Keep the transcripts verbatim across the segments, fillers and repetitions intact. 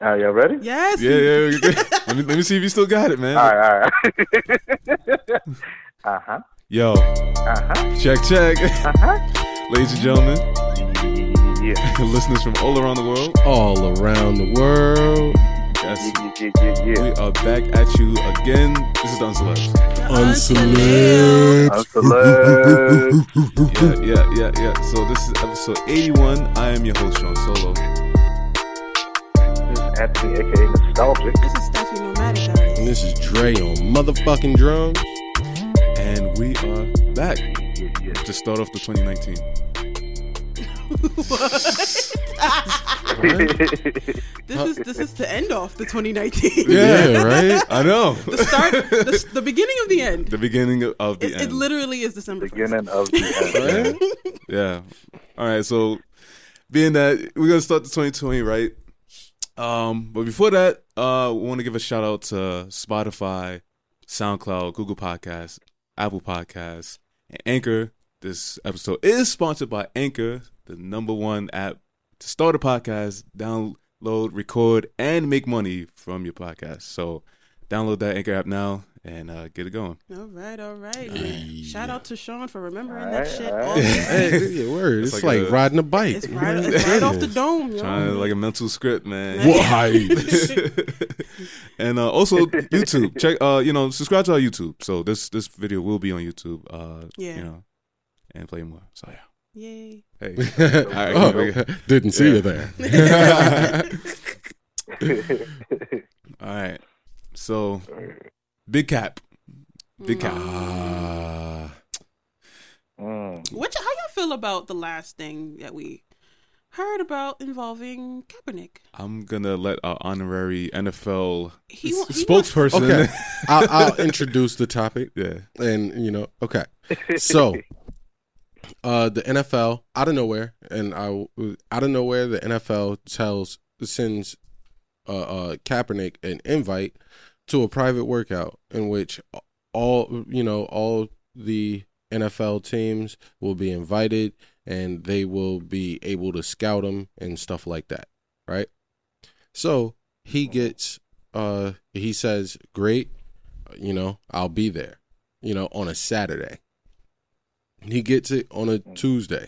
Are y'all ready? Yes. Yeah, yeah. yeah. let me let me see if you still got it, man. All right, all right. uh huh. Yo. Uh huh. Check, check. Uh huh. Ladies and gentlemen, Yeah. listeners from all around the world, all around the world. yes, Yeah, yeah, yeah, yeah. we are back at you again. This is the Uncelebs. Uncelebs. Yeah, yeah, yeah, yeah. So this is episode eighty-one. I am your host, Sean Solo. This is Anthony, aka Nostalgic. This is Stephanie Nomadic, guys. And this is Dre on motherfucking drums. And we are back Yeah, yeah. to start off the twenty nineteen. This is this is to end off the twenty nineteen. Yeah, right? I know. The start, the, the beginning of the end. The beginning of the It, end. it literally is December first. Beginning of the end. Yeah. All right. So, being that we're gonna start the twenty twenty, right? Um, but before that, uh, we want to give a shout out to Spotify, SoundCloud, Google Podcasts, Apple Podcasts, and Anchor. This episode is sponsored by Anchor, the number one app to start a podcast, download, record, and make money from your podcast. So, download that Anchor app now and uh, get it going. All right, all right. Hey. Shout out to Sean for remembering All that right, shit. all right. All this- Hey, yeah, word. It's, It's like, like a- riding a bike. It's right, it's right off the dome, yo. Trying to, like a mental script, man. Why? And uh, also YouTube. Check, uh, you know, subscribe to our YouTube. So this this video will be on YouTube. Uh, Yeah. You know, and play more. So yeah. Yay. Hey. All right. Oh, okay. didn't see Yeah. you there. All right. So Big Cap. Big Cap. Ah. Mm. Which, how y'all feel about the last thing that we heard about involving Kaepernick? I'm gonna let our honorary N F L He wa- s- he spokesperson. Okay. I'll, I'll introduce the topic. Yeah. And, you know, okay. So, uh, the N F L, out of nowhere, and I, out of nowhere, the N F L tells, sends uh, uh, Kaepernick an invite to a private workout in which all, you know, all the N F L teams will be invited and they will be able to scout him and stuff like that, right? So he gets, uh, he says, great, you know, I'll be there, you know, on a Saturday. He gets it on a Tuesday.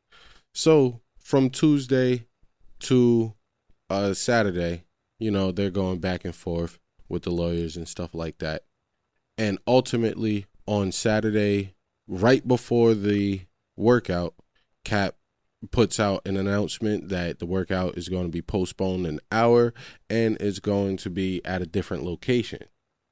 So from Tuesday to uh, Saturday, you know, they're going back and forth with the lawyers and stuff like that. And ultimately on Saturday, right before the workout, Cap puts out an announcement that the workout is going to be postponed an hour and is going to be at a different location.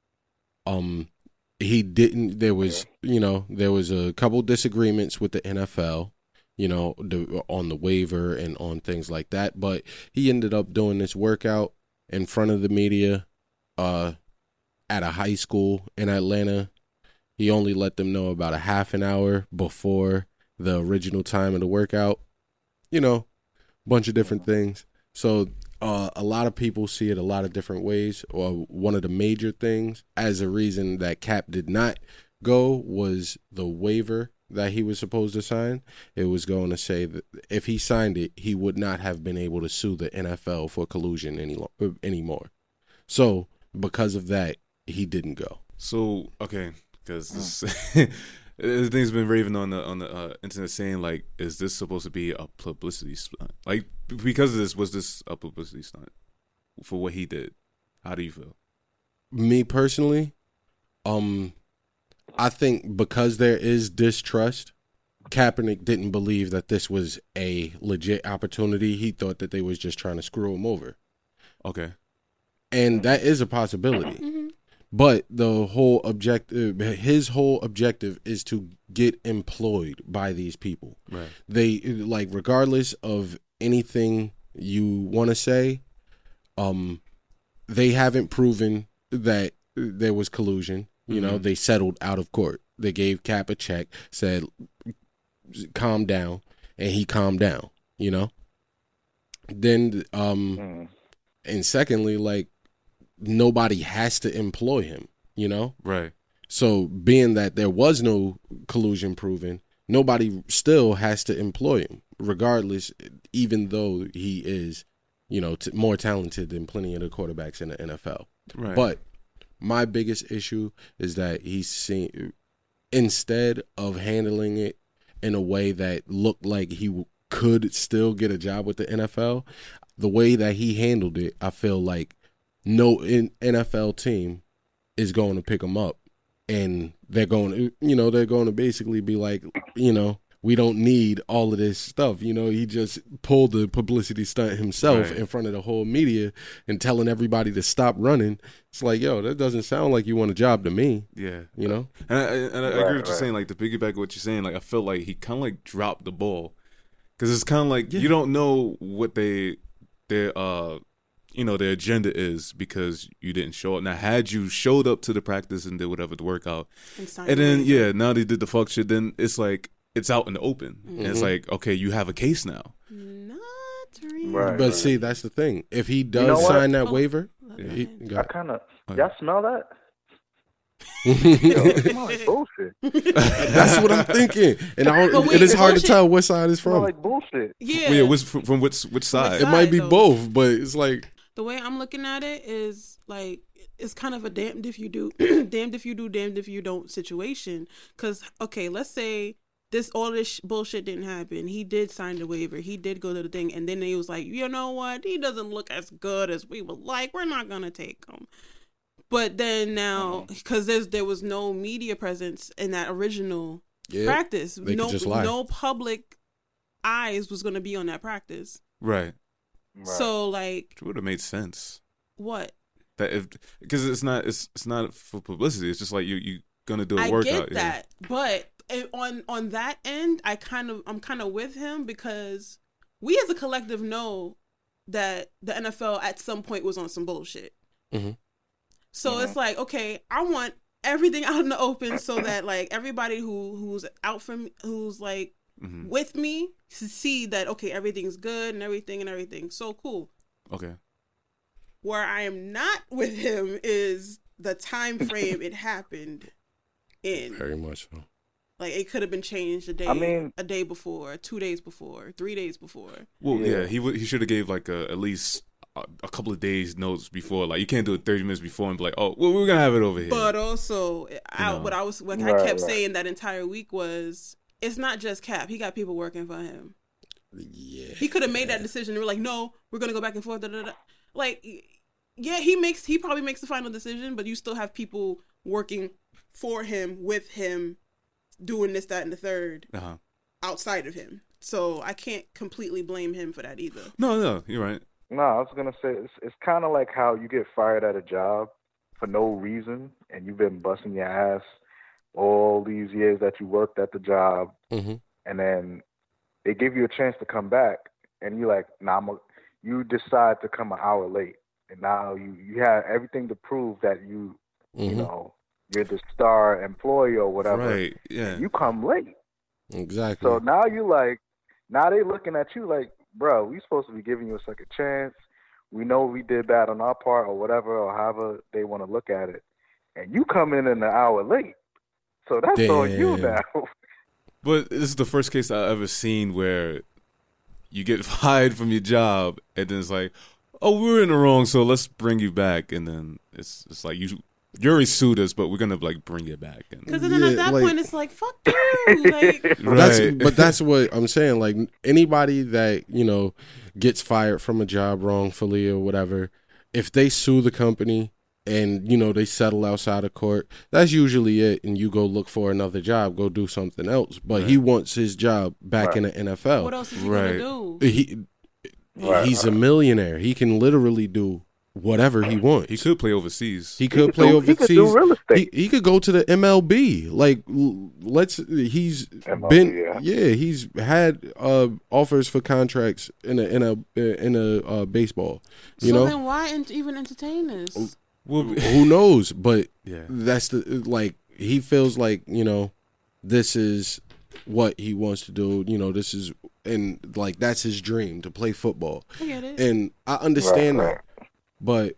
Um, he didn't, there was, you know, there was a couple disagreements with the N F L, you know, the, on the waiver and on things like that. But he ended up doing this workout in front of the media uh, at a high school in Atlanta. He only let them know about a half an hour before the original time of the workout. You know, bunch of different things. So uh, a lot of people see it a lot of different ways. Or one of the major things as a reason that Cap did not go was the waiver that he was supposed to sign. It was going to say that if he signed it, he would not have been able to sue the N F L for collusion any lo- anymore. So because of that, he didn't go. So okay, because this, this thing's been raving on the on the uh, internet saying like, is this supposed to be a publicity stunt? Like because of this, was this a publicity stunt for what he did? How do you feel? Me personally, um, I think because there is distrust, Kaepernick didn't believe that this was a legit opportunity. He thought that they was just trying to screw him over. Okay. And that is a possibility. Mm-hmm. But the whole objective, his whole objective is to get employed by these people. Right. They, like, regardless of anything you want to say, um, they haven't proven that there was collusion. You know, Mhm. they settled out of court. They gave Cap a check, said, calm down, and he calmed down, you know? Then, um, Mm. and secondly, like, nobody has to employ him, you know? Right. So being that there was no collusion proven, nobody still has to employ him, regardless, even though he is you know, t- more talented than plenty of the quarterbacks in the N F L. Right. But my biggest issue is that he's seen, instead of handling it in a way that looked like he could still get a job with the N F L, the way that he handled it, I feel like no N F L team is going to pick him up, and they're going to, you know, they're going to basically be like, you know, we don't need all of this stuff. You know, he just pulled the publicity stunt himself Right. in front of the whole media and telling everybody to stop running. It's like, yo, that doesn't sound like you want a job to me, Yeah. you know? And I, and I agree Right, with what you're right. saying. Like, to piggyback what you're saying, like, I feel like he kind of like dropped the ball. Because it's kind of like you don't know what they, their, uh, you know, their agenda is because you didn't show up. Now, had you showed up to the practice and did whatever the workout, And, sign and then, away. yeah, now they did the fuck shit, then it's like, it's out in the open. And it's Mhm. like, okay, you have a case now. Not really. Right. But see, that's the thing. If he does know what? sign that Oh. waiver, Okay. he, I got, kind of Oh, y'all smell that? Yo, it smell like bullshit. that's what I'm thinking. And I But don't, wait, it is hard to bullshit- tell what side it's It smell from. like bullshit. Yeah. Yeah, which, from, from which which side? It might be though. both, but it's like, The way I'm looking at it is like it's kind of a damned if you do, damned if you do, damned if you don't situation. Because okay, let's say this all this sh- bullshit didn't happen. He did sign the waiver. He did go to the thing, and then he was like, you know what? He doesn't look as good as we would like. We're not gonna take him. But then now, because there's there was no media presence in that original yeah. practice, they could no just lie. no public eyes was gonna be on that practice. Right. Right. So like, It would have made sense. what? That if because it's not it's it's not for publicity. It's just like you you gonna do a I workout. get that, but eh, on on that end, I kind of I'm kind of with him because we as a collective know that the N F L at some point was on some bullshit. Mhm. So Mhm. it's like, okay, I want everything out in the open so that like everybody who who's out from who's like Yeah. hmm with me to see that okay, everything's good and everything and everything. So cool. Okay. Where I am not with him is the time frame it happened in. Very much so. Like it could have been changed a day, I mean- a day before, two days before, three days before. Well, yeah, Yeah. he would he should have gave like a, at least a, a couple of days notes before. Like you can't do it thirty minutes before and be like, oh, well, we're gonna have it over here. But also, I, know. what I was, what I Right, kept right. saying that entire week was, it's not just Cap. He got people working for him. Yeah. He could have made that decision. They were like, no, we're gonna go back and forth. Da, da, da. Like, yeah, he makes, he probably makes the final decision, but you still have people working for him, with him, doing this, that, and the third uh-huh. outside of him. So I can't completely blame him for that either. No, no, you're right. No, I was gonna say it's it's kind of like how you get fired at a job for no reason, and you've been busting your ass all these years that you worked at the job, hmm and then they give you a chance to come back, and you're like, nah, I'm a, you decide to come an hour late, and now you you have everything to prove that you you hmm know you're the star employee or whatever. Right. Yeah. You come late, Exactly. so now you like now they looking at you like, bro, we supposed to be giving you a second chance. We know we did bad on our part or whatever, or however they want to look at it. And you come in an hour late. So that's on you Damn. now. But this is the first case I've ever seen where you get fired from your job and then it's like, oh, we were in the wrong, so let's bring you back. And then it's it's like you you already sued us, but we're gonna like bring you back. And Because then Yeah, at that like- point, it's like, fuck you. Like, That's, right. but that's what I'm saying. Like anybody that, you know, gets fired from a job wrongfully or whatever, if they sue the company and, you know, they settle outside of court, that's usually it. And you go look for another job, go do something else. But he wants his job back Right. in the N F L. what else is he Right. gonna do? He, Right, he's a right. millionaire. He can literally do whatever he wants. he could play overseas. He could play do- overseas. He could do real estate. He, he could go to the M L B. Like, l- let's. He's M L B, been. yeah. Yeah, he's had uh, offers for contracts in a in a in a uh, baseball. You so know, then why en- even entertain this? Well, who knows? But yeah. that's the like he feels like, you know, this is what he wants to do. You know, this is and like that's his dream to play football. I get it. And I understand Right, that. But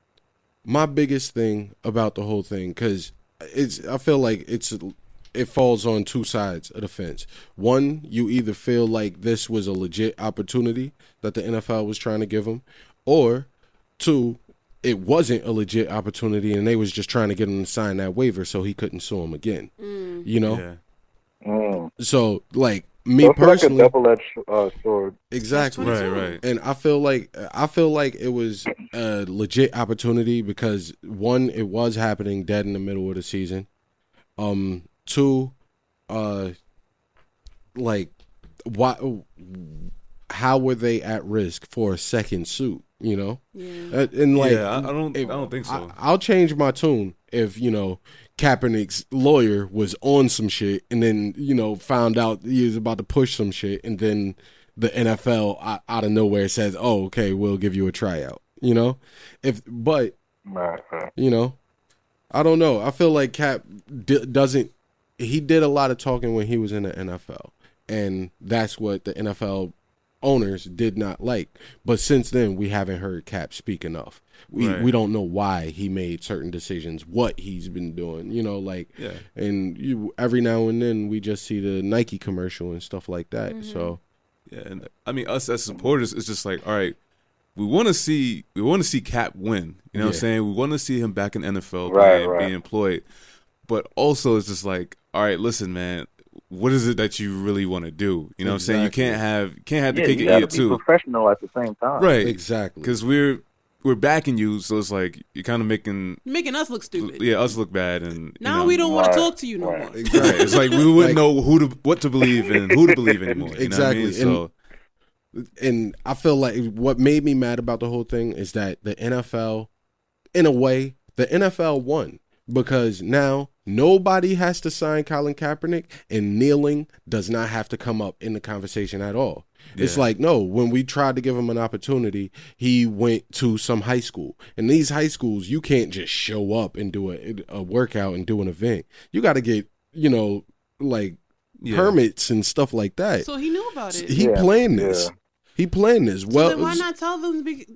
my biggest thing about the whole thing, because it's, I feel like it's, it falls on two sides of the fence. One, you either feel like this was a legit opportunity that the N F L was trying to give him, or two, it wasn't a legit opportunity and they was just trying to get him to sign that waiver so he couldn't sue him again. Mm. You know? Yeah. Mm. So, like, me So it's personally, like a double-edged uh, sword. exactly. Right, right. And I feel like I feel like it was a legit opportunity because one, it was happening dead in the middle of the season. Um, two, uh, like, why? How were they at risk for a second suit? You know, Yeah. Uh, and like, yeah, I, I don't. if- I don't think so. I, I'll change my tune if you know Kaepernick's lawyer was on some shit, and then you know found out he was about to push some shit, and then the N F L out, out of nowhere says, "Oh, okay, we'll give you a tryout." You know, if but Right, right. you know, I don't know. I feel like Cap d- doesn't. He did a lot of talking when he was in the N F L, and that's what the N F L owners did not like. But since then, we haven't heard Cap speak enough. We Right. we don't know why he made certain decisions, what he's been doing. You know, like Yeah. and you every now and then we just see the Nike commercial and stuff like that. Mm-hmm. So Yeah, and I mean us as supporters, it's just like, all right, we want to see we want to see Cap win. You know what I'm Yeah. saying? We want to see him back in N F L, Right, being, right. being employed. But also, it's just like, all right, listen, man, what is it that you really want to do? You know what I'm saying? You Exactly. can't have you can't have the Yeah, cake you and eat gotta it be too, professional at the same time. right? exactly. Because we're we're backing you, so it's like you're kind of making Making us look stupid. yeah us look bad, and Now you know, we don't want Right, to talk to you no right. more. Right. It's like we wouldn't Like- know who to what to believe in, who to believe anymore. You Exactly. Know what I mean? So And I feel like what made me mad about the whole thing is that the N F L, in a way, the N F L won because now nobody has to sign Colin Kaepernick and kneeling does not have to come up in the conversation at all. It's Yeah. like, no, when we tried to give him an opportunity, he went to some high school. And these high schools, you can't just show up and do a, a workout and do an event. You got to get, you know, like yeah. permits and stuff like that. So he knew about it. He Yeah, planned this. yeah. He planned this. So Well, then why not tell them? Be-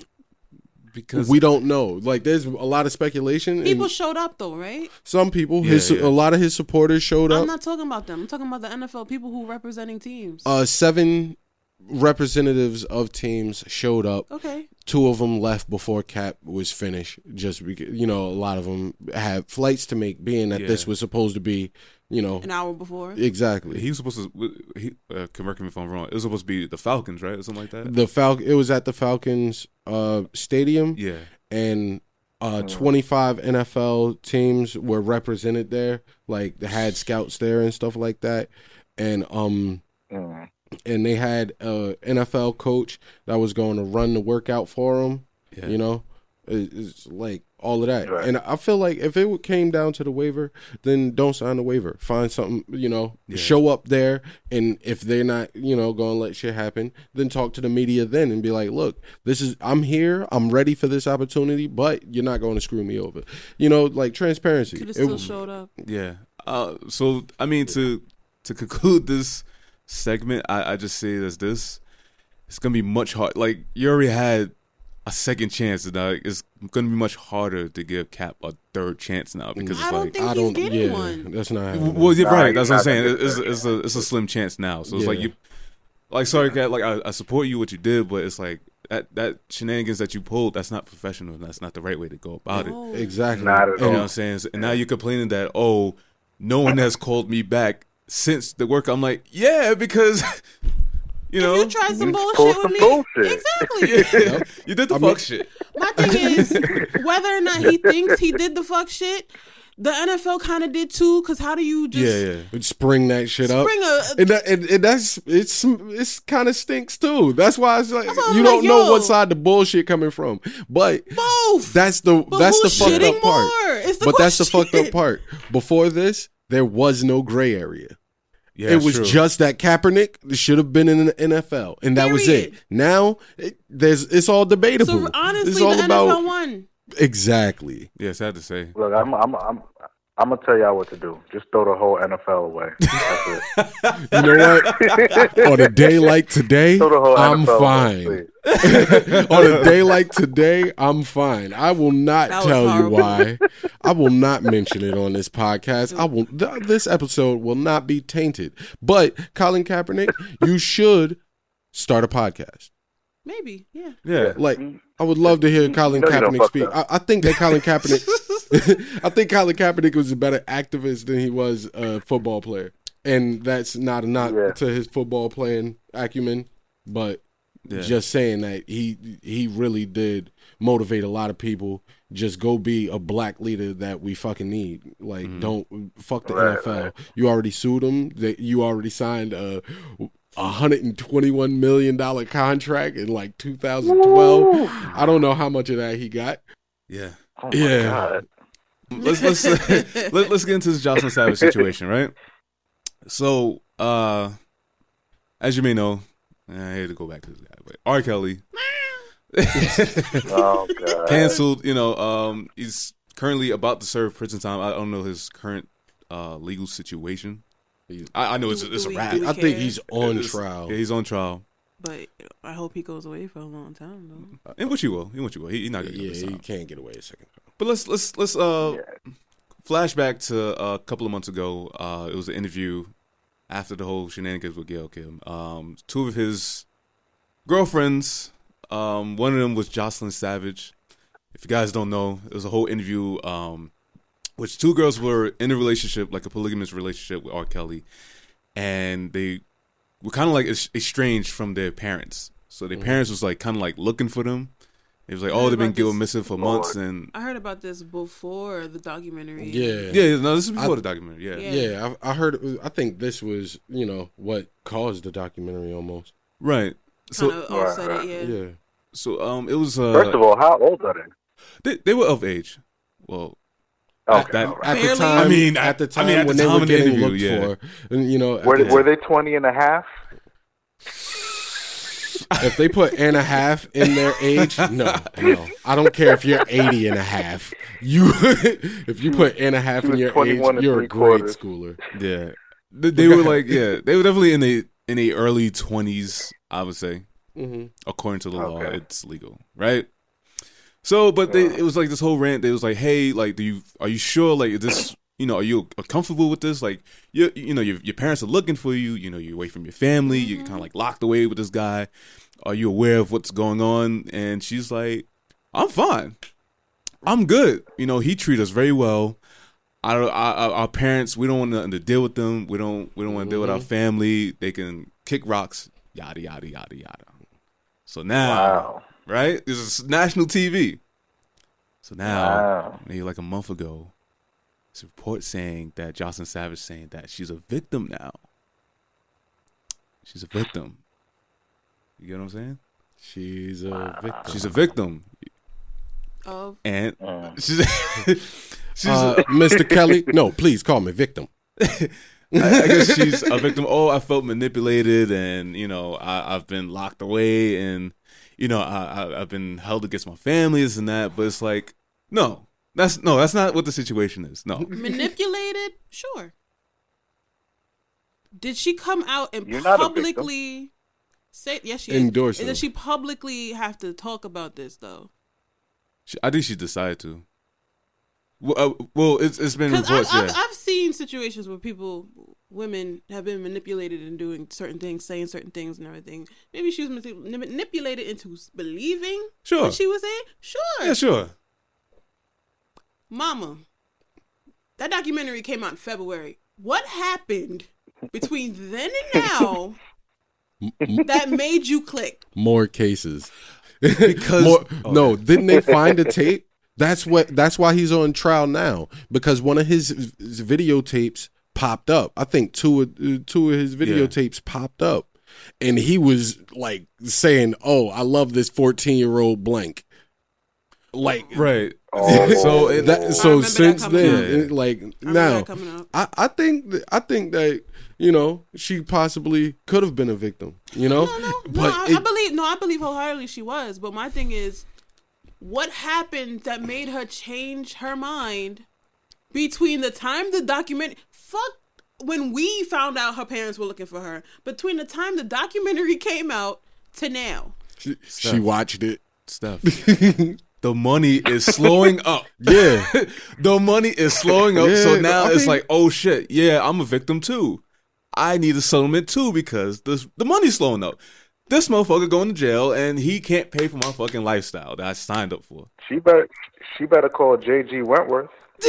because we don't know. Like, there's a lot of speculation. people and showed up though, right? some people, Yeah, his yeah. a lot of his supporters showed I'm up. not talking about them. I'm talking about the N F L people who representing teams. Uh, seven representatives of teams showed up. okay. Two of them left before Cap was finished. Just because, you know, a lot of them had flights to make, being that this Yeah. was supposed to be, you know, An hour before. exactly. he was supposed to. He uh, correct me if I'm wrong. It was supposed to be the Falcons, right, or something like that. The Fal- It was at the Falcons uh, stadium. Yeah, And uh, twenty-five N F L teams were represented there. Like they had scouts there and stuff like that. And um Mm. and they had a N F L coach that was going to run the workout for them. yeah. You know, It- it's like all of that. Right. And I feel like if it came down to the waiver, then don't sign the waiver. Find something, you know, Yeah. show up there. And if they're not, you know, going to let shit happen, then talk to the media then and be like, look, this is, I'm here. I'm ready for this opportunity, but you're not going to screw me over. You know, like transparency. Could have It- still showed up. Yeah. Uh, so I mean, to to conclude this segment, I, I just say it as this: it's gonna be much hard. Like you already had a second chance, and now it's gonna be much harder to give Cap a third chance now because I it's don't like. think I he's don't, getting yeah, one. that's not happening. Well, you're Nah, right. he's That's what I'm not saying. gonna It's, get it's, it's a it's a slim chance now. So it's Yeah. like you, like sorry, Cat. Like I, I support you what you did, but it's like that that shenanigans that you pulled. That's not professional. That's not the right way to go about it. No. Exactly. Not at You know all. what I'm saying? And now you're complaining that, oh, no one has called me back since the work. I'm like, yeah, because, you know, If you tried some You bullshit pulled with some me, bullshit. exactly. yeah, you did the I fuck mean- shit. My thing is, whether or not he thinks he did the fuck shit, the N F L kind of did too. Because how do you just Yeah, yeah. Spring that shit up. spring a? And, that, and, and that's it's it's kind of stinks too. That's why it's like That's why I'm you like, don't know yo. what side the bullshit coming from. But Both. that's the But that's the who's fucked shitting up part. more? It's the But that's the fucked question. up part. Before this, there was no gray area. Yeah, it was true. just that Kaepernick should have been in the N F L, and that was it. Period. Now it, there's it's all debatable. So honestly, it's the all N F about L won. exactly. Yeah, sad to say. Look, I'm, I'm, I'm, I'm gonna tell y'all what to do. Just throw the whole N F L away. That's it. You know what? On a day like today, Throw the whole I'm N F L fine. away, On a day like today, I'm fine. I will not That was tell you horrible. why. I will not mention it on this podcast. I will. Th- this episode will not be tainted. But Colin Kaepernick, you should start a podcast. Maybe, yeah. Yeah. Like, I would love to hear Colin know you done Kaepernick fucked speak. up. I, I think that Colin Kaepernick, I think Colin Kaepernick was a better activist than he was a football player, and that's not a knock Yeah. to his football playing acumen, but Yeah. just saying that he he really did motivate a lot of people. Just go be a black leader that we fucking need. Like, Mhm. don't fuck the Right, N F L. right. You already sued him. That you already signed a a hundred and twenty one million dollar contract in like two thousand twelve. Woo! I don't know how much of that he got. Yeah. Oh my Yeah. God. Let's let's let, let's get into this Jocelyn Savage situation, right? So, uh, as you may know, I hate to go back to this guy, but R. Kelly Oh God. canceled. You know, um, he's currently about to serve prison time. I don't know his current uh legal situation. I, I know it's Do- it's do a we- rap. do we I think care? he's on It's- trial. Yeah, he's on trial. But I hope he goes away for a long time, though. In which he will. In which he will. He, he's not gonna Yeah, get this he time. can't get away a second. But let's let's let's uh Yeah. flashback to a couple of months ago. Uh, it was an interview after the whole shenanigans with Gail Kim. Um, two of his girlfriends. Um, one of them was Jocelyn Savage. If you guys don't know, it was a whole interview. Um, which two girls were in a relationship, like a polygamous relationship with R. Kelly, and they were kind of like es- estranged from their parents. So their Mhm. parents was like kind of like looking for them. It was like, I oh, heard they've been about this- going missing for months, Lord. and I heard about this before the documentary. Yeah. yeah, no, this is before I- the documentary. Yeah. Yeah. Yeah, I, I heard. I think this was, you know, what caused the documentary almost. right. So, Kind of offset Right, it, yeah. Yeah. so um, it was uh, First of all, how old are they? they, they were of age. Well, Okay. that- all right. At the Barely. time, I mean, at the I time mean, at when the they time were of the getting interview, looked yeah. for, and you know, at Were the they, were they twenty and a half? if they put and a half in their age, no, no. I don't care if you're eighty and a half. You, if you put and a half She in was your age, twenty-one and you're a three grade quarters. schooler. yeah, they, they were like, yeah, they were definitely in the in the early twenties. I would say, Mm-hmm. according to the law, Okay. it's legal, right? So, but they, it was like this whole rant. They was like, hey, like, do you are you sure? Like, is this, you know, are you comfortable with this? Like, you you know, your your parents are looking for you. You know, you're away from your family. You're kind of like locked away with this guy. Are you aware of what's going on? And she's like, I'm fine. I'm good. You know, he treat us very well. I don't. I, I, our parents, we don't want nothing to deal with them. We don't. We don't want to deal with our family. They can kick rocks. Yada yada yada yada. So now, Wow. right? This is national T V. So now, Wow. maybe like a month ago, this report saying that Jocelyn Savage saying that she's a victim now. She's a victim. You get what I'm saying? She's a victim. She's a victim, Of and Mm. she's she's. Uh, Mister Kelly, no, please call me victim. I, I guess she's a victim. Oh, I felt manipulated, and you know, I, I've been locked away, and you know, I, I, I've been held against my family, this and that. But it's like, no, that's no, that's not what the situation is. No, manipulated? Sure. Did she come out and You're not a victim. publicly say yes? She is. Endorse And him. did she publicly have to talk about this though? she, I think she decided to. Well, uh, well it's it's been Because reports. I've, Yeah, I've, I've seen situations where people, women, have been manipulated in doing certain things, saying certain things, and everything. Maybe she was manip- manipulated into believing sure. what she was saying. Sure, Yeah, sure. Mama, that documentary came out in February. What happened between then and now that made you click? More cases. Because- More, oh, no, yeah. didn't they find a tape? That's what. That's why he's on trial now, because one of his, his videotapes popped up. I think two of uh, two of his videotapes popped up, and he was like saying, "Oh, I love this fourteen year old blank." Like Right. Oh. So it, that. I So remember that since coming then, out. it- like I remember now, that coming out. I, I think that, I think that you know she possibly could have been a victim. You know, No, no, no. but I, it- I believe no, I believe wholeheartedly she was. But my thing is, what happened that made her change her mind between the time the document fuck when we found out her parents were looking for her, between the time the documentary came out to now? she, she watched it. stuff. The money is slowing up. Yeah. The money is slowing up. Yeah, so now I it's mean- like, oh shit, yeah, I'm a victim too. I need a settlement too because the the money's slowing up. this motherfucker going to jail and he can't pay for my fucking lifestyle that I signed up for. She better, she better call J G Wentworth.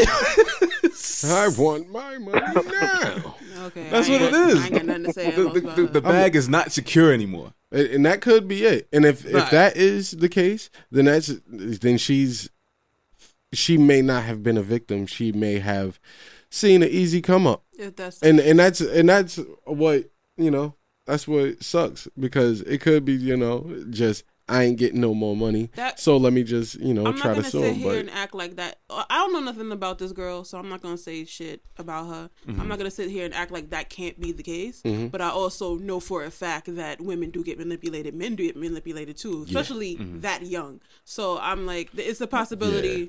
I want my money now. Okay, That's I what ain't- it is. I ain't got nothing to say The, else the, about the, her. the bag is not secure anymore. And and that could be it. And if Right. if that is the case, then that's then she's she may not have been a victim. She may have seen an easy come up. If that's And and that's and that's what, you know, that's what sucks, because it could be, you know, just I ain't getting no more money. That- so let me just, you know, I'm try not to gonna sue sit him. here But and act like that. I don't know nothing about this girl, so I'm not gonna say shit about her. Mm-hmm. I'm not gonna sit here and act like that can't be the case. Mm-hmm. But I also know for a fact that women do get manipulated, men do get manipulated too, especially Mm-hmm. that young. So I'm like, it's a possibility.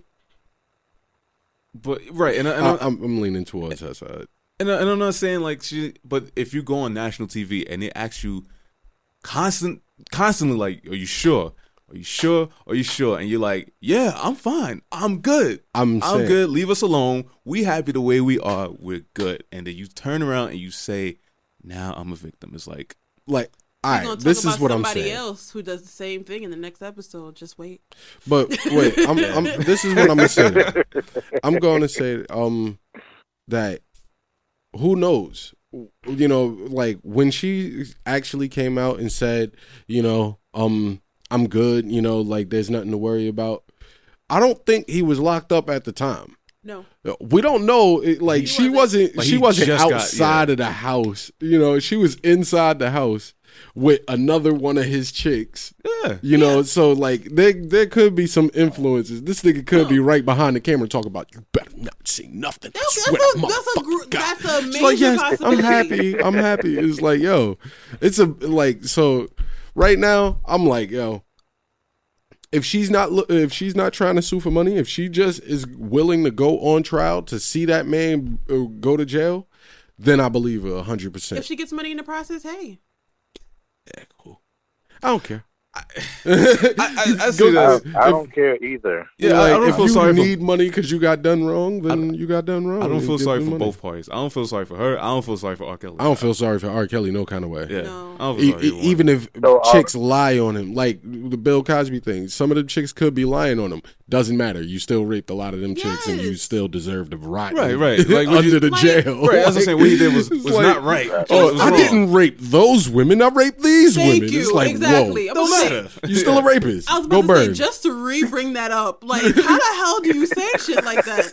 But right, and, I- and, I, I, I'm, I'm leaning towards her side. and, I- and I'm not saying like she, but if you go on national T V and they ask you constant, constantly like, are you sure? Are you sure? Are you sure? And you're like, yeah, I'm fine. I'm good. I'm I'm saying, good. Leave us alone. We happy the way we are. We're good. And then you turn around and you say, now I'm a victim. It's like, like, all We're right, gonna talk this about is what I'm somebody saying. else who does the same thing in the next episode. Just wait. But wait, I'm, I'm, this is what I'm gonna say. though. I'm going to say um that who knows, you know, like when she actually came out and said, you know, um, I'm good, you know, like there's nothing to worry about. I don't think he was locked up at the time. No. We don't know. It, like He she wasn't. wasn't. Like, she he wasn't just got- outside yeah. of the house. You know, she was inside the house with another one of his chicks. yeah. You know, so like there there could be some influences. This nigga could be right behind the camera talking about you better not see nothing. I That's, swear that's, to a, that's, a, motherfucking gr- God. that's a It's major like, yes, I'm possibility. happy. I'm happy. It's like, yo, it's a like so. Right now, I'm like, yo, if she's not lo- if she's not trying to sue for money, if she just is willing to go on trial to see that man uh, go to jail, then I believe her a hundred If percent. she gets money in the process, hey. Yeah, cool. I don't care. I, I, I see Go- that. I, I If- don't care either. Yeah, I, like, I don't if feel you sorry for need money because you got done wrong, then you got done wrong. I don't and feel give sorry them for money. both parties. I don't feel sorry for her. I don't feel sorry for R. Kelly. I don't feel sorry for R. Kelly no kind of way. Yeah, No. I don't E- feel sorry e- for one. even if So, uh, chicks lie on him, like the Bill Cosby thing, some of the chicks could be lying on him. Doesn't matter. You still raped a lot of them chicks, and you Yes. still deserve to rot. Right, right. Like, when under you- the Like- jail. right, that's what I'm saying. What he did was, It's was like, not right. Oh, It was I wrong. didn't rape those women. I raped these Thank women. you. It's like, exactly. whoa, I'm Don't about to matter. say- you still a rapist. I was Go about to burn. say, just to re-bring that up, like, how the hell do you say shit like that?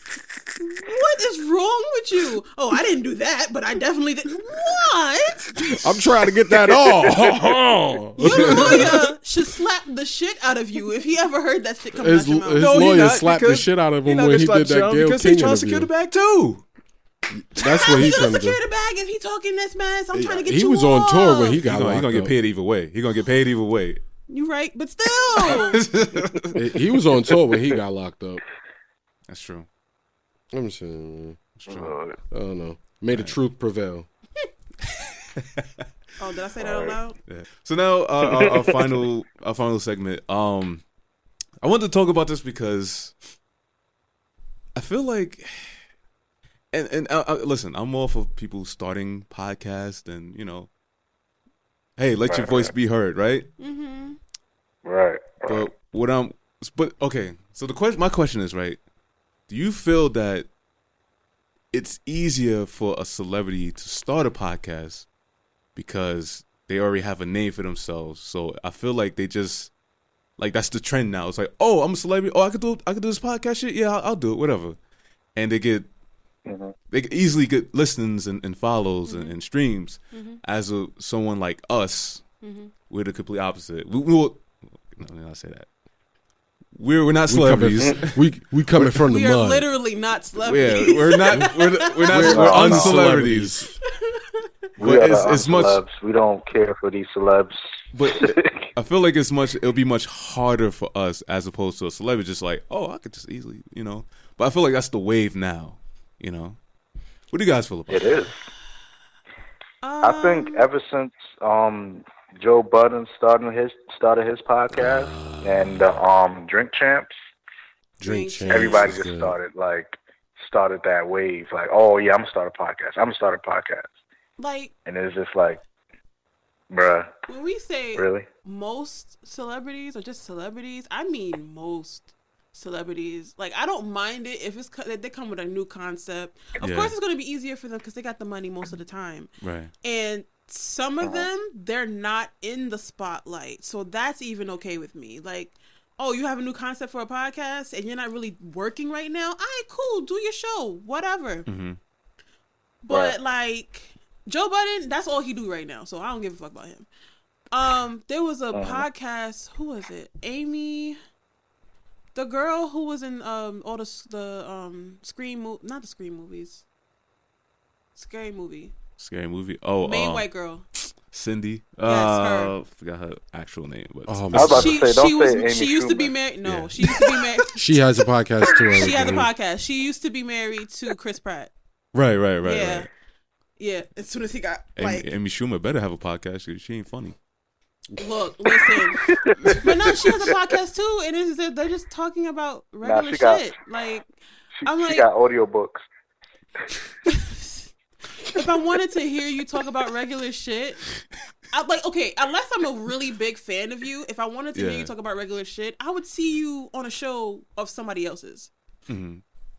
What is wrong with you? Oh, I didn't do that, but I definitely did. What? I'm trying to get that off. Your lawyer should slap the shit out of you if he ever heard that shit coming His, out your mouth. his No, he lawyer not, slapped the because shit out of He him not when gonna he slap did shit that on Gail because King he trying to secure the interview. bag too. That's How what he he's gonna trying to do. secure the bag if he talking this mess? I'm trying to get He you was on tour off. when he He got gonna, he locked gonna get up. paid either way. He gonna get paid either way. You right, but still. He was on tour when he got locked up. That's true. I'm saying, That's true. Uh, I don't know. May the truth prevail. Oh, did I say that out loud? Yeah. So now uh, our, our final our final segment. Um, I wanted to talk about this because I feel like, and and uh, uh, listen, I'm all for people starting podcasts and you know, hey, let your voice be heard, right? Mm-hmm. right. right. But what I'm, but okay. So the question, my question is, right? Do you feel that it's easier for a celebrity to start a podcast because they already have a name for themselves? So I feel like they just, like that's the trend now. It's like, oh, I'm a celebrity. Oh, I could do, I could do this podcast shit. Yeah, I'll, I'll do it. Whatever. And they get, Mhm. they can easily get listens and, and follows and, and streams. As a someone like us, we're the complete opposite. We, we will, no, let me not say that. We're we're not We coming, celebrities. we we coming from the We are mud. literally not Yeah, celebrities. we're not. We're, we're not. We're, We're uncelebrities. We But are it's- the it's much- celebs. We don't care for these celebs. But I feel like it's much. It'll be much harder for us as opposed to a celebrity. Just like, oh, I could just easily, you know. But I feel like that's the wave now. You know. What do you guys feel about It it? is. I think ever since um, Joe Budden started his started his podcast and uh, um, Drink Champs, Drink champs everybody is just good. started like started that wave. Like, oh yeah, I'm gonna start a podcast. I'm gonna start a podcast, Like, and it's just like, Bruh. When we say Really? most celebrities or just celebrities, I mean most celebrities. Like, I don't mind it if it's if they come with a new concept. Of Yeah. course, it's going to be easier for them because they got the money most of the time. Right. And some of them, they're not in the spotlight, so that's even okay with me. Like, oh, you have a new concept for a podcast and you're not really working right now? All right, cool. Do your show. Whatever. Mm-hmm. But, Right. like, Joe Budden, that's all he do right now, so I don't give a fuck about him. Um, there was a Uh-huh. podcast, who was it? Amy, the girl who was in um all the, the um Scream, mo- not the Scream movies. Scary movie. Scary movie. Oh, Main uh, white girl. Cindy. Yes, uh, forgot her actual name, but Oh, I was about She, to say, don't she was say Amy she used to be Schumer. married. No, Yeah. she used to be married. She has a podcast too. She has a Mhm. podcast. She used to be married to Chris Pratt. right, right, right, yeah, right. yeah. As soon as he got Amy, like, Amy Schumer better have a podcast. 'Cause she ain't funny. look, listen. But no, she has a podcast too, and it's, they're just talking about regular she got- shit. Like, She, I'm she like- got audiobooks. if I wanted to hear you talk about regular shit, I like okay. Unless I'm a really big fan of you, if I wanted to Yeah. hear you talk about regular shit, I would see you on a show of somebody else's. Mm-hmm.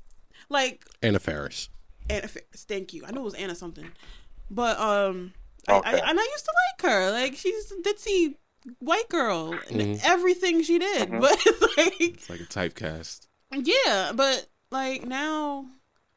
Like, Anna Faris. Anna, thank you. I know it was Anna something, but um, Okay. I, I and I used to like her. Like, she's a ditzy white girl and Mhm. everything she did. Mhm. But like, It's like a typecast. yeah, but like now,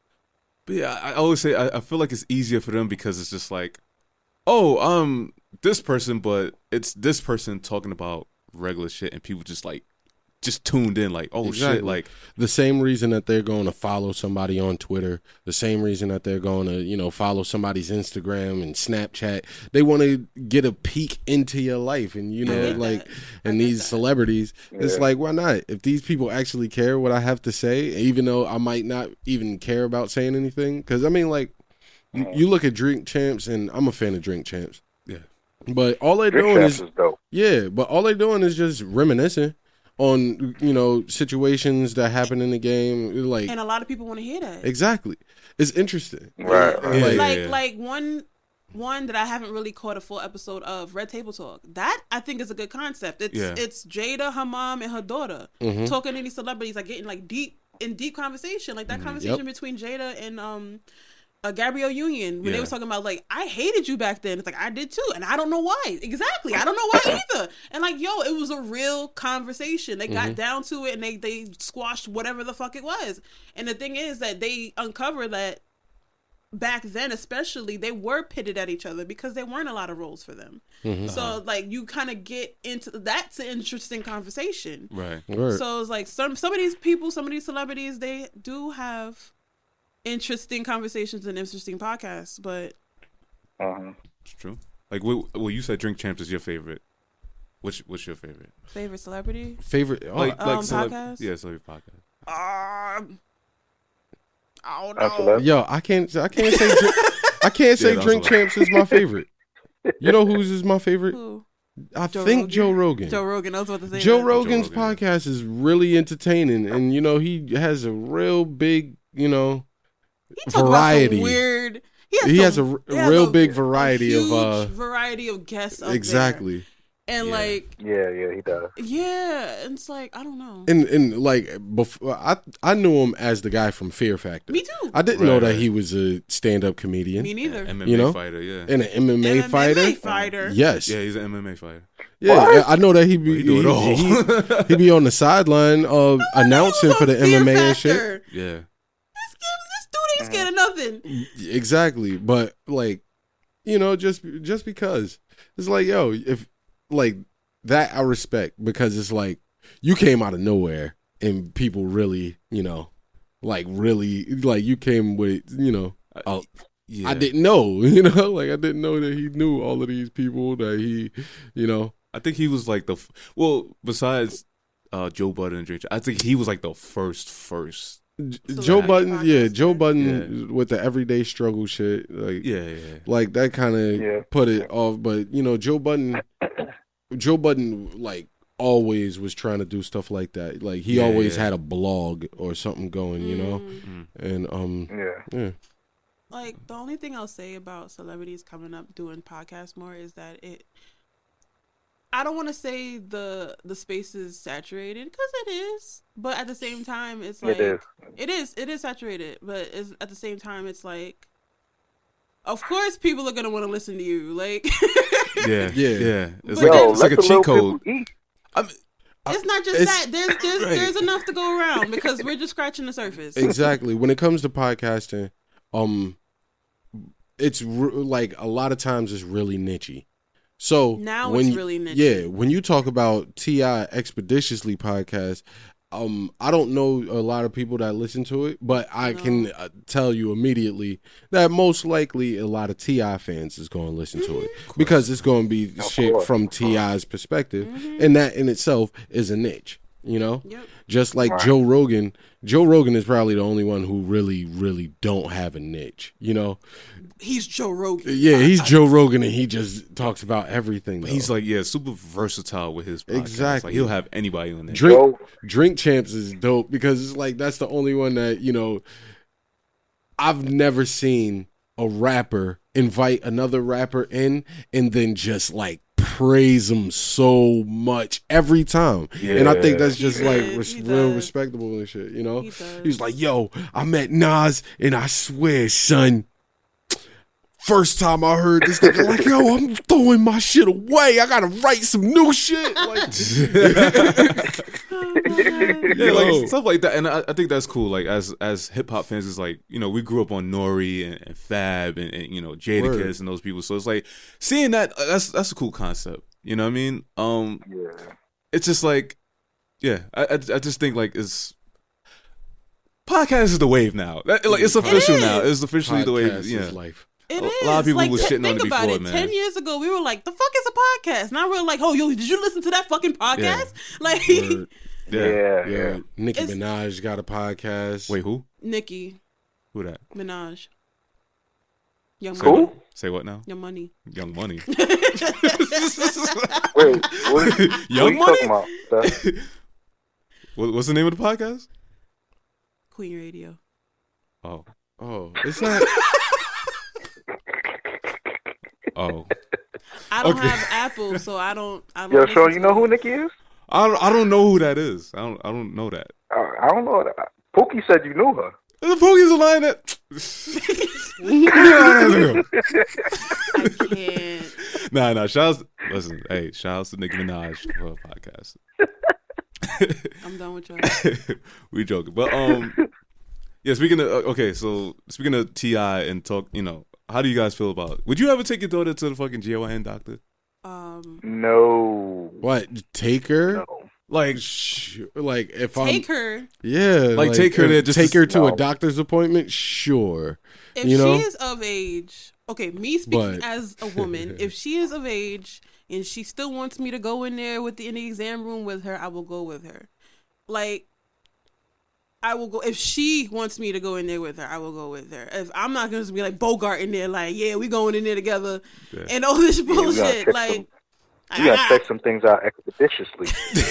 But yeah, I I always say I, I feel like it's easier for them because it's just like, oh, um, this person, but it's this person talking about regular shit, and people just like just tuned in, like, oh Exactly. shit, like The same reason that they're going to follow somebody on Twitter, the same reason that they're going to, you know, follow somebody's Instagram and Snapchat. They want to get a peek into your life, and you I know, get like, that. I and get these that. celebrities, it's Yeah. like, why not? If these people actually care what I have to say, even though I might not even care about saying anything, because I mean, like, you, you look at Drink Champs, and I'm a fan of Drink Champs, yeah, but all they're Drink doing Champs is is dope. yeah, but all they're doing is just reminiscing on, you know, situations that happen in the game. Like, and a lot of people want to hear that. exactly, it's interesting. Right, Yeah, right. like- like yeah. like one one that I haven't really caught a full episode of, Red Table Talk. That I think is a good concept. It's Yeah. it's Jada, her mom, and her daughter Mhm. talking to these celebrities, like getting like deep in deep conversation, like that Mm-hmm. conversation Yep. between Jada and um. Uh, Gabrielle Union, when they Yeah. was talking about like, I hated you back then. It's like, I did too, and I don't know why. Exactly, I don't know why either. And like, yo, it was a real conversation. They got down to it, and they they squashed whatever the fuck it was. And the thing is that they uncovered that back then, especially, they were pitted at each other because there weren't a lot of roles for them. So like, you kind of get into that's an interesting conversation. right. Word. So it's like some some of these people, some of these celebrities, they do have interesting conversations and interesting podcasts, but Uh-huh. It's true. Like, well, well, you said Drink Champs is your favorite. Which what's your favorite? favorite celebrity? Favorite? Oh, Like, Um, like celeb- podcast? Yeah, celebrity podcast. Um, I don't That's know. celeb- yo, I can't. I can't say. Drink, I can't say Yeah, that's Drink a lot. Champs is my favorite. You know whose is my favorite? Who? I Joe think Rogan? Joe Rogan. Joe Rogan. I was about to say Joe that. Rogan's Joe Rogan, podcast is really entertaining, and you know he has a real big, you know, He talk about some variety. weird. He has, He some- has a r- he has real a- big a variety of, huge uh, variety of guests. Up there. exactly. And Yeah. like, Yeah, yeah, he does. yeah, it's like I don't know. And and like before, I I knew him as the guy from Fear Factor. Me too. I didn't Right, know that right. he was a stand-up comedian Me neither. M M A You know? fighter, yeah. and an M M A M M A fighter. fighter. Yes, Yeah, he's an M M A fighter. yeah, I know that he be He do it all. he, he be on the sideline of announcing He was for on the Fear M M A and shit. Factor. Yeah. This, this dude ain't scared of nothing. Exactly, but like, you know, just just because it's like, yo, if like that, I respect because it's like you came out of nowhere and people really, you know, like really, like you came with, you know, uh, Yeah. I didn't know, you know, like I didn't know that he knew all of these people that he, you know, I think he was like the f- well, besides uh, Joe Budden and Drake, I think he was like the first first. So Joe like Budden, yeah, podcast, Joe right? Budden with the everyday struggle shit, like Yeah, yeah. like that kind of Yeah. put it off. But you know, Joe Budden, Joe Budden, like always was trying to do stuff like that. Like he Yeah, always yeah. had a blog or something going, you know. Mm. Mm. And um, Yeah. yeah, like the only thing I'll say about celebrities coming up doing podcasts more is that it. I don't want to say the the space is saturated because it is, but at the same time, it's like It is. it is it is saturated. But it's, at the same time, it's like, of course, people are gonna want to listen to you. Like, Yeah, Yeah. yeah. It's But like, then- it's like a let the cheat little code. people eat. I mean, it's not just It's- that. There's there's Right. there's enough to go around because we're just scratching the surface. Exactly. When it comes to podcasting, um, it's re- like a lot of times it's really nichey. So Now when it's you- really nichey. Yeah, when you talk about T I Expeditiously podcast, um, I don't know a lot of people that listen to it, but I No. can uh, tell you immediately that most likely a lot of T I fans is going to listen to it because it's going to be Of shit course. from T I's perspective, Mhm. and that in itself is a niche. You know, Yep. just like Right. Joe Rogan. Joe Rogan is probably the only one who really, really don't have a niche. You know, He's Joe Rogan. yeah, he's Joe Rogan, and he just talks about everything. But he's though. like, yeah, super versatile with his podcast. Exactly. Like, he'll have anybody on there. Drink Joe- Drink Champs is dope because it's like that's the only one that you know. I've never seen a rapper invite another rapper in and then just like praise him so much every time, and I think that's He just like does, res- he real does. respectable and shit. You know, He does. he's like, "Yo, I met Nas, and I swear, son." First time I heard this nigga like, yo, I'm throwing my shit away. I gotta write some new shit. Like, Yeah, Yo. like stuff like that, and I, I think that's cool. Like as as hip hop fans, it's like you know we grew up on Nori and, and Fab and, and you know Jadakiss Word. and those people. So it's like seeing that uh, that's that's a cool concept. You know what I mean? Um, Yeah. it's just like, yeah, I I, I just think like it's podcast is the wave now. That, like it's official is. now. It's officially the wave. podcast Yeah. is life. It A is. lot of people like, was te- shitting on think it about before, it. man. Ten years ago, we were like, "The fuck is a podcast?" Now we're like, "Oh, yo, did you listen to that fucking podcast?" Like, Word. Yeah. Yeah. Yeah, Yeah. Nicki It's- Minaj got a podcast. Wait, who? Nicki Who that? Minaj, Young Say Money, what? Say what now? Young Money. Young Money. Wait, what, what Young are you Money? talking about, Steph? What, what's the name of the podcast? Queen Radio. Oh, Oh, it's not. oh. I don't Okay. have Apple, so I don't. I don't Yo, listen Sean, to you know it. who Nikki is? I don't, I don't know who that is. I don't I don't know that. Uh, I don't know. Pookie said you knew her. The Pookie's a line that. I can't. Nah, nah. Shout out, listen, hey, shout out to Nicki Minaj for her podcast. I'm done with y'all. We joking, but um, yeah. Speaking of uh, okay, so speaking of T I and talk, you know, how do you guys feel about it? Would you ever take your daughter to the fucking G Y N doctor? Um, No. What? Take her? No. Like, Sh- Like if take I'm, her. yeah, Like, take her if- there just take to- her to No. a doctor's appointment. Sure. If You she know? is of age, okay, me speaking But- as a woman, if she is of age and she still wants me to go in there with the in the exam room with her, I will go with her. Like, I will go if she wants me to go in there with her. I will go with her. If I'm not going to be like Bogart in there, like, yeah, we going in there together Yeah. and all this Yeah, we gotta bullshit. check Like, some- You gotta I- check some things out expeditiously.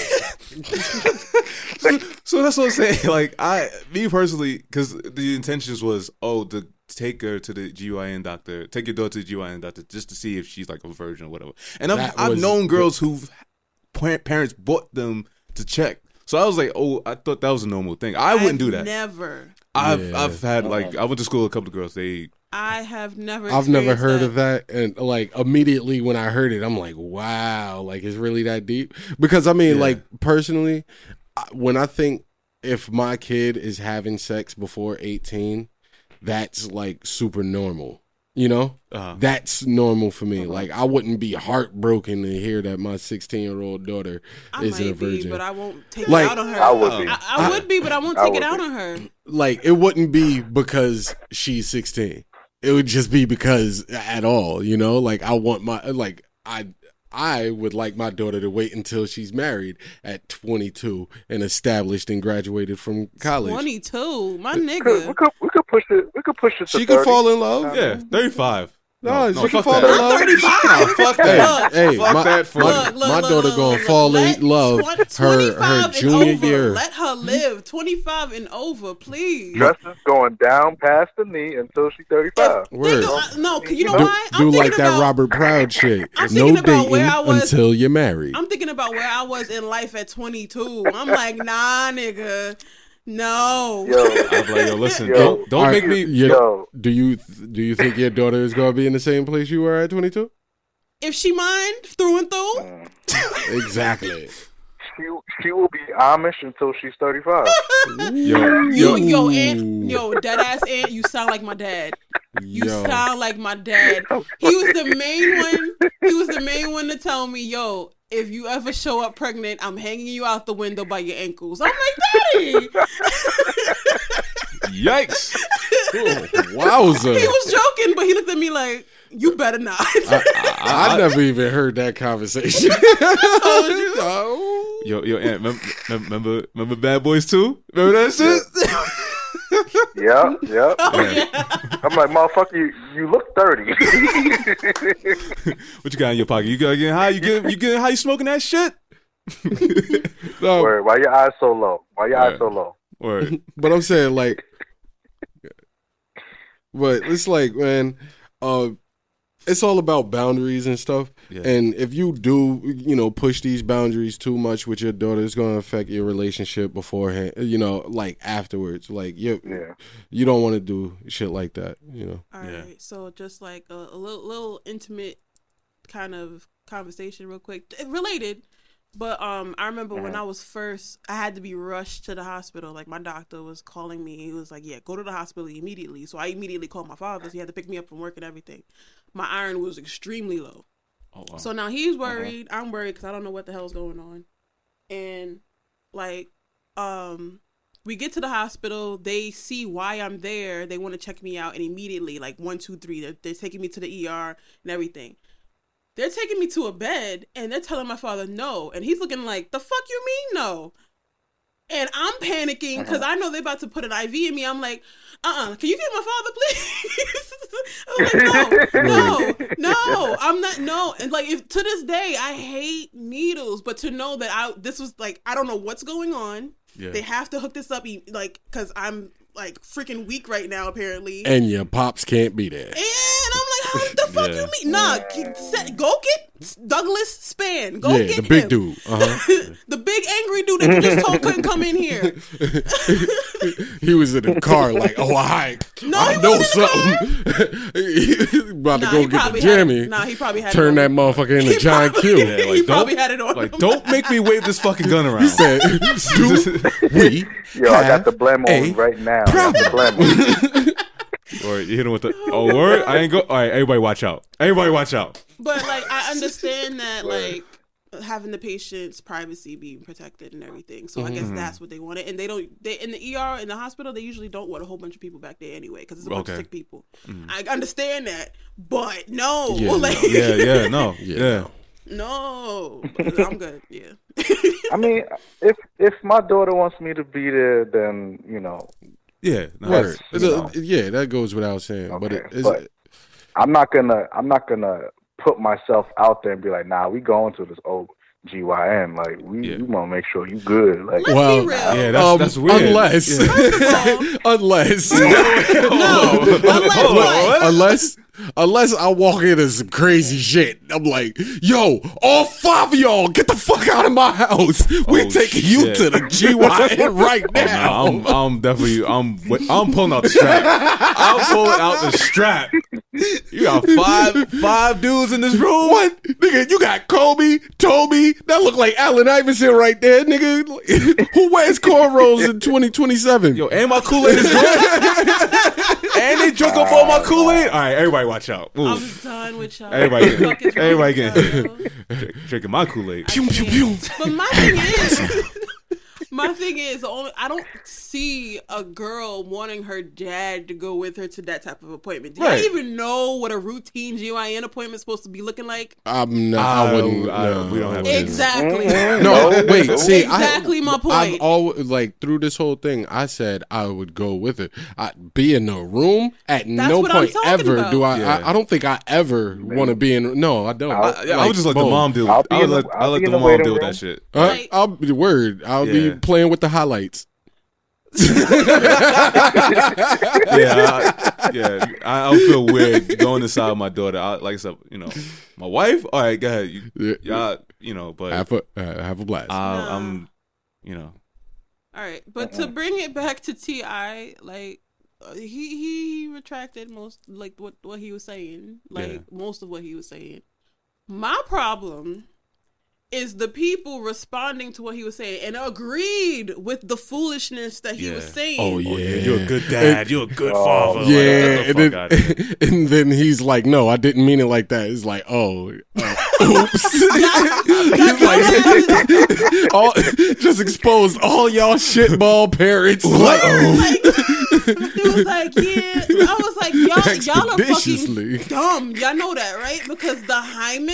so, so that's what I'm saying. Like, I, me personally, because the intentions was, oh, to take her to the G Y N doctor, take your daughter to the G Y N doctor just to see if she's like a virgin or whatever. And I've, That I've was known the- girls who've pa- parents bought them to check. So I was like, oh, I thought that was a normal thing. I wouldn't I've do that. Never. I've Yeah. I've had like I went to school with a couple of girls. They I have never. I've never experienced heard that. of that, and like immediately when I heard it, I'm like, wow, like it's really that deep. Because I mean, Yeah. like personally, I- when I think if my kid is having sex before eighteen, that's like super normal. You know, uh, that's normal for me. Like I wouldn't be heartbroken to hear that my sixteen year old daughter I isn't a might be, virgin. but I won't take Like- it out on her. I would be. I, I would be, but I won't I take it would out be. on her. Like it wouldn't be because she's sixteen. It would just be because at all, you know? Like I want my like I I would like my daughter to wait until she's married at twenty-two and established and graduated from college. twenty-two, my We could, we nigga. could we could push it. We could push it. To She could thirty. fall in love. yeah, thirty-five. No, no, she can fuck fall in that. love. I'm thirty-five. Nah, fuck Hey, that. hey, Fuck my, that for my, you. Look, look, my look, daughter look, gonna look, fall let in love twen- her her twenty-five and junior over. year. Let her live. twenty-five and over, please. Dress is going down past the knee until she's thirty-five. If, Word. think of- uh, no, you know Do, why? I'm do thinking like that about, Robert Proud shit. I'm No thinking about where dating I was- until you're married. I'm thinking about where I was in life at twenty-two. I'm like, nah, nigga, no. Yo, I'm like, yo, listen, Yo. don't don't All make right, me. you- yo, Do you do you think your daughter is gonna be in the same place you were at twenty-two? If she mind through and through, mm, Exactly. she she will be Amish until she's thirty-five. Yo, you, yo, yo, aunt, yo, dead ass aunt, you sound like my dad. You Yo. sound like my dad. He was the main one. He was the main one to tell me, yo, if you ever show up pregnant, I'm hanging you out the window by your ankles. I'm like, Daddy. yikes! Oh, wowzer. He was joking, but he looked at me like, you better not. I, I, I never even heard that conversation. Oh. Yo, yo, Aunt, remember, remember, remember Bad Boys two? Remember that shit? Yeah, yeah. Oh, yeah. I'm like, motherfucker, you, you look thirty. What you got in your pocket? You got getting high? You get you getting high? You smoking that shit? No, Word, why your eyes so low? Why your eyes Right. so low? Or but I'm saying like, but it's like, man, uh, it's all about boundaries and stuff. Yeah. And if you do, you know, push these boundaries too much with your daughter, it's going to affect your relationship beforehand. You know, like afterwards, like you, Yeah. you don't want to do shit like that. You know. All right, Yeah. so just like a, a little, little intimate kind of conversation, real quick, related. But um, I remember when I was first, I had to be rushed to the hospital. Like my doctor was calling me. He was like, "Yeah, go to the hospital immediately." So I immediately called my father. So he had to pick me up from work and everything. My iron was extremely low. oh, wow. So now he's worried. I'm worried because I don't know what the hell's going on. And like, um, we get to the hospital. They see why I'm there. They want to check me out, and immediately, like one, two, three, they're, they're taking me to the E R and everything. They're taking me to a bed, and they're telling my father no, and he's looking like, the fuck you mean no? And I'm panicking because I know they're about to put an I V in me. I'm like, uh-uh, can you get my father, please? I'm like, no, no, no, I'm not, no. And like, if to this day, I hate needles, but to know that I, this was like, I don't know what's going on. Yeah. They have to hook this up, e- like, because I'm like freaking weak right now, apparently. And your pops can't be there. And I'm like, how the fuck Yeah. you mean? Nah, k- set- go get Douglas Spann. Go Yeah, get the big him. dude. Uh-huh. The big angry dude that you just told couldn't come in here. He was in the car like, oh, I, No, I he know wasn't something. He about Nah, to he go get the probably jammy. had it. Nah, he probably had Turn it that on. motherfucker into He John probably- Q. Yeah, like, he probably don't- had it on. Like, him. don't make me wave this fucking gun around. He said, do we Yo, I got the have blame a on right now. I got the blame on. Or you hit him with the oh word. I ain't go. All right, everybody watch out. Everybody watch out. But like, I understand that like having the patient's privacy being protected and everything. So I guess that's what they wanted. And they don't. They in the E R in the hospital they usually don't want a whole bunch of people back there anyway because it's a bunch Okay. of sick people. I understand that, but no, Yeah, like Yeah, yeah, no, Yeah, yeah. no, But I'm good. Yeah. I mean, if if my daughter wants me to be there, then you know, Yeah, no, Word. That's, It's you a- know. yeah, that goes without saying. But it Okay, is. but- I'm not gonna I'm not gonna put myself out there and be like, nah, we going to this old G Y N. Like we, Yeah. we want to make sure you good. Like Let's Well, be real. Yeah, that's um, that's weird. Unless, Yeah. unless, No, unless what? unless, unless I walk into some crazy shit. I'm like, yo, all five of y'all, get the fuck out of my house. We're Oh, taking you shit. to the G Y N right Oh, now. no, I'm, I'm definitely, I'm, I'm pulling out the strap. I'm pulling out the strap. You got five, five dudes in this room. What? Nigga, you got Kobe, Toby, that look like Allen Iverson right there, nigga. Who wears cornrows in twenty twenty-seven? Yo, and my Kool-Aid is good. And they drunk up all my Kool-Aid. All right, everybody watch out. Ooh. I'm done with y'all. Everybody What the fuck is getting, wrong everybody with y'all, getting, yo? Drink- drinking my Kool-Aid. Pew, pew, pew. But my thing is, my thing is, only I don't see a girl wanting her dad to go with her to that type of appointment. Do Right. you even know what a routine G Y N appointment is supposed to be looking like? I'm not. I I wouldn't. don't- I don't- no. we don't have Exactly. Mhm. No, No, wait. no. See, Exactly I, my point. I've always like through this whole thing. I said I would go with it. I be in the room at no what I'm point talking ever about. do I, Yeah. I. I don't think I ever want to be in. No, I don't. I'll- I, I would just let the boom. mom deal. I'll With, be I would in the- let I I'll let be the in the mom waiting deal with room. that shit. Huh? Like- I'll be the word. I'll Yeah. be playing with the highlights. yeah, I, yeah. I, I'll feel weird going inside my daughter. I, like I said, you know, my wife. All right, go ahead. You, Yeah. y'all, you know, but Have a uh, have a blast. I, Nah. I'm, you know, All right, but to bring it back to T I, like uh, he he retracted most like what what he was saying, like Yeah. most of what he was saying. My problem is the people responding to what he was saying and agreed with the foolishness that he Yeah. was saying. Oh yeah, you're a good dad. You're a good Oh, father. Yeah, like, and get the fuck then, out of here. and then he's like, "No, I didn't mean it like that." It's like, "Oh, uh, oops!" He's like, all, just exposed all y'all shitball parents. Like, Like, he was like, yeah. I was like, y'all, y'all are Expeditiously. fucking dumb. Y'all know that, right? Because the hymen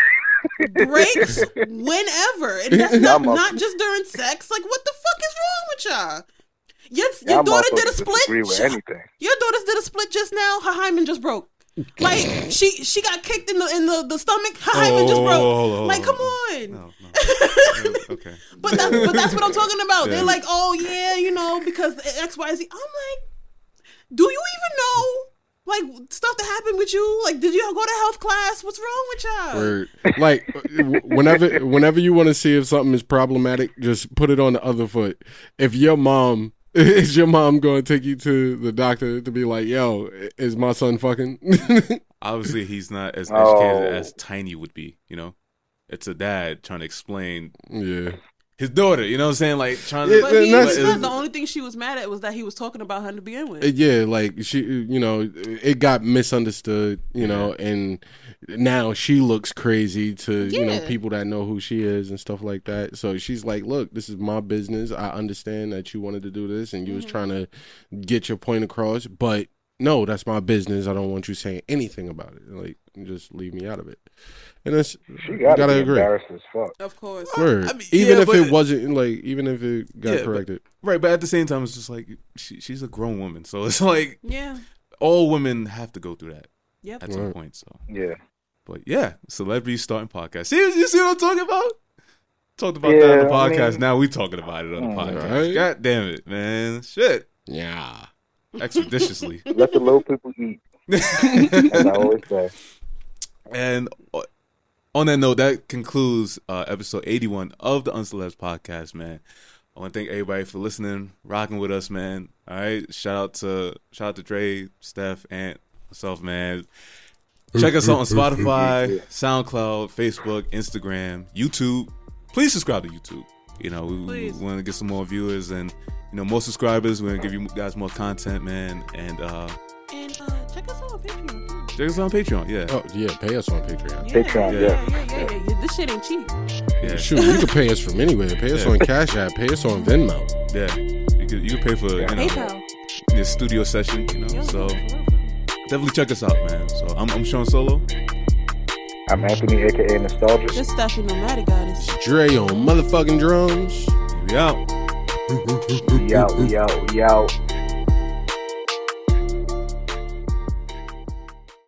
breaks whenever, and that's not, Y'all not just during sex. Like, what the fuck is wrong with y'all? Your, your Y'all daughter did a motherfuckers disagree split. with anything. Your daughter did a split just now. Her hymen just broke. Like she she got kicked in the in the, the stomach. Her hymen just Oh, broke. hold on, hold Like, on, come hold on. No, no. Okay. But that's but that's what I'm talking about. Yeah. They're like, oh yeah, you know, because X Y Z. I'm like, do you even know like stuff that happened with you? Like, did you go to health class? What's wrong with y'all? Word. Like w- whenever whenever you want to see if something is problematic, just put it on the other foot. If your mom is your mom going to take you to the doctor to be like, "Yo, is my son fucking?" Obviously, he's not as educated Oh. as Tiny would be. You know, it's a dad trying to explain Yeah. his daughter. You know what I'm saying? Like trying Yeah, to. But he And that's- said the only thing she was mad at was that he was talking about her to begin with. Yeah, like she, you know, it got misunderstood, you know, and now she looks crazy to, you know, Yeah. people that know who she is and stuff like that. So she's like, look, this is my business. I understand that you wanted to do this and you was trying to get your point across, but no, that's my business. I don't want you saying anything about it. Like, just leave me out of it. And that's, She you gotta, gotta be agree. embarrassed as fuck. Of course. Word. I mean, even yeah, if but- it wasn't, like, even if it got Yeah, but- corrected. Right, but at the same time, it's just like she, she's a grown woman, so it's like Yeah. all women have to go through that Yep. at some Right. point. So, Yeah. but yeah, celebrities starting podcasts. See, you see what I'm talking about? Talked about Yeah, that on the I podcast. mean- now we talking about it on the Mm. podcast. Right. God damn it, man! Shit, Yeah. expeditiously. Let the little people eat, as I always say. And uh, on that note, that concludes uh, episode eighty-one of the Uncelebs podcast, man. I want to thank everybody for listening, rocking with us, man. All right, shout out to shout out to Dre, Steph, and myself, man. Check us out on Spotify, SoundCloud, Facebook, Instagram, YouTube. Please subscribe to YouTube. You know, we, we Please. want to get some more viewers and you know more subscribers. We're gonna give you guys more content, man. And uh, And uh, check us out on Patreon. too. check us out on Patreon. Yeah, Oh, yeah, pay us on Patreon. Yeah, Patreon, yeah, yeah. yeah, yeah, yeah, yeah. This shit ain't cheap. yeah, Shoot, you can pay us from anywhere. Pay us Yeah. on Cash App. Pay us on Venmo. yeah. You could you could pay for you know PayPal. your studio session. You know, Yeah, so for real, for real. definitely check us out, man. So I'm I'm Sean Solo. I'm Anthony, aka Nostalgia. This Steffi Nomadic Goddess. Dre on motherfucking drums. We out. We out, we out, we out.